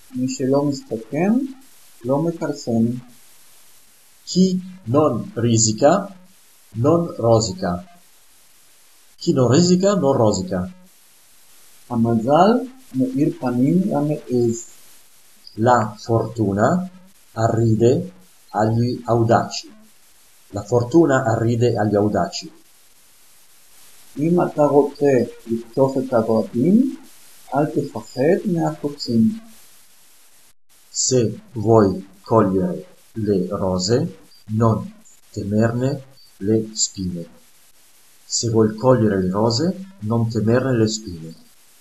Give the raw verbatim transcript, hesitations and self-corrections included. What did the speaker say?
מי שלא מסתכן, לא מכרסם. Chi non risica, non rosica. Chi non risica, non rosica. המזל מאיר פנים למעז. La fortuna arride agli audaci. La fortuna arride agli audaci. אם אתה רוצה לקטוף את הורדים, אל תפחד מהקוצים. Se vuoi cogliere le rose, non temerne le spine. Se vuoi cogliere le rose, non temerne le spine.